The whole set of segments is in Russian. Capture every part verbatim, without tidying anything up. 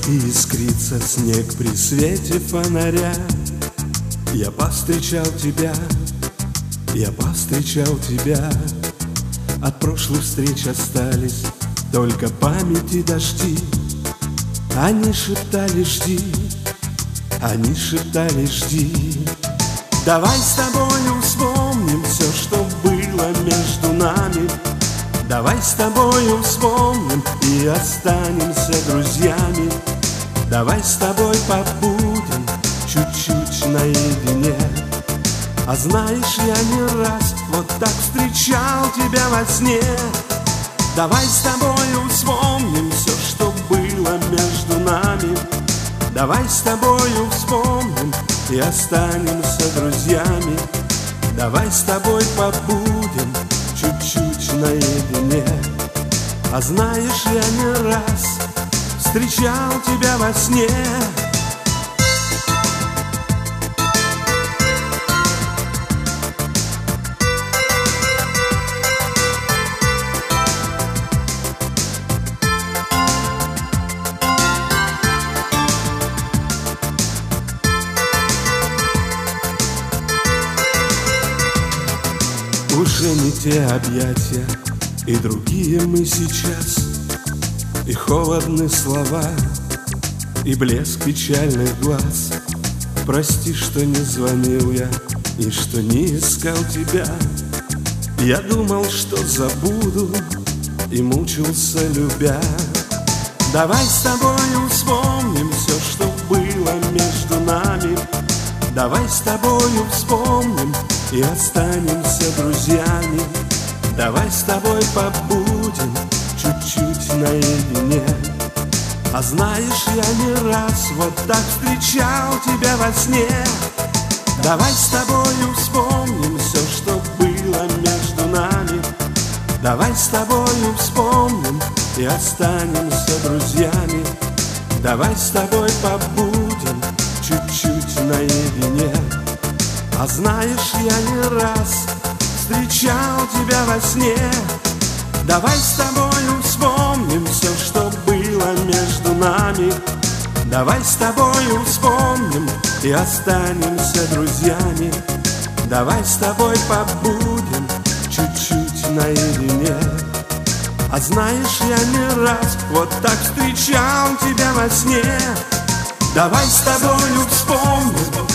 И искрится снег при свете фонаря. Я повстречал тебя, я повстречал тебя. От прошлых встреч остались только память и дожди. Они шептали «жди», они шептали «жди». Давай с тобою вспомним все, что было между нами. Давай с тобою вспомним и останемся друзьями. Давай с тобой побудем чуть-чуть наедине. А знаешь, я не раз вот так встречал тебя во сне. Давай с тобою вспомним все, что было между нами. Давай с тобою вспомним и останемся друзьями. Давай с тобой побудем чуть-чуть наедине. А знаешь, я не раз встречал тебя во сне. Уже не те объятия и другие мы сейчас. И холодны слова, и блеск печальных глаз. Прости, что не звонил я и что не искал тебя. Я думал, что забуду, и мучился, любя. Давай с тобою вспомним все, что было между нами. Давай с тобою вспомним и останемся друзьями. Давай с тобой побудем чуть-чуть наедине. А знаешь, я не раз вот так встречал тебя во сне. Давай с тобою вспомним все, что было между нами. Давай с тобою вспомним и останемся друзьями. Давай с тобой побудем чуть-чуть наедине. А знаешь, я не раз встречал тебя во сне. Давай с тобою вспомним все, что было между нами. Давай с тобою вспомним и останемся друзьями. Давай с тобой побудем чуть-чуть наедине. А знаешь, я не раз вот так встречал тебя во сне. Давай с тобою вспомним.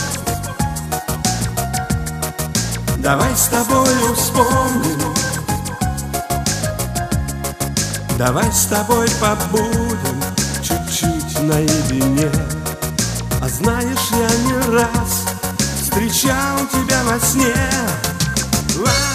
Давай с тобою вспомним. Давай с тобой побудем чуть-чуть наедине. А знаешь, я не раз встречал тебя во сне.